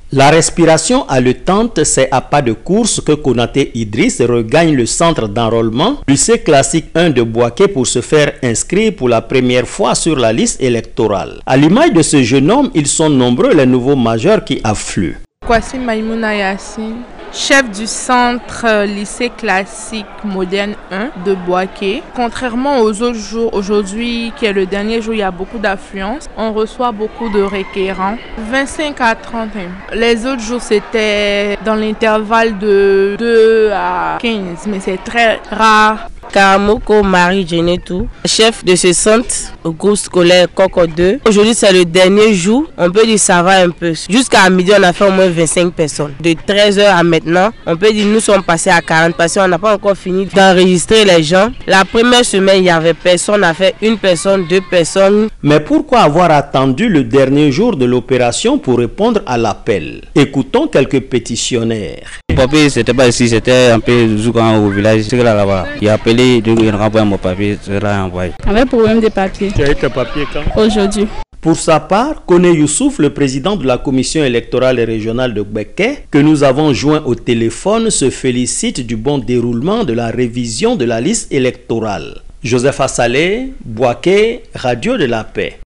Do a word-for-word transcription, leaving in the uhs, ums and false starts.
La respiration haletante, c'est à pas de course que Konaté Idriss regagne le centre d'enrôlement lycée classique un de Bouaké pour se faire inscrire pour la première fois sur la liste électorale. À l'image de ce jeune homme, ils sont nombreux les nouveaux majeurs qui affluent. Kwasi Maïmouna Yassine, chef du centre euh, lycée classique moderne un de Bouaké. Contrairement aux autres jours, aujourd'hui qui est le dernier jour, il y a beaucoup d'affluence. On reçoit beaucoup de requérants, vingt-cinq à trente. Les autres jours, c'était dans l'intervalle de deux à quinze, mais c'est très rare. Karamoko Marie Genetou, chef de ce centre au groupe scolaire Coco deux. Aujourd'hui c'est le dernier jour, on peut dire ça va un peu. Jusqu'à midi on a fait au moins vingt-cinq personnes. De treize heures à maintenant, on peut dire nous sommes passés à quarante parce qu'on n'a pas encore fini d'enregistrer les gens. La première semaine il y avait personne, on a fait une personne, deux personnes. Mais pourquoi avoir attendu le dernier jour de l'opération pour répondre à l'appel? Écoutons quelques pétitionnaires. Mon papier, c'était pas ici, c'était un peu au village, c'est là là-bas. Il a appelé, donc il a renvoyé mon papier, c'est là envoyé. Avec problème de papier. Tu as eu tes papiers quand? Aujourd'hui. Pour sa part, Koné Youssouf, le président de la commission électorale et régionale de Bouaké, que nous avons joint au téléphone, se félicite du bon déroulement de la révision de la liste électorale. Joseph Assalé, Bouaké, Radio de la Paix.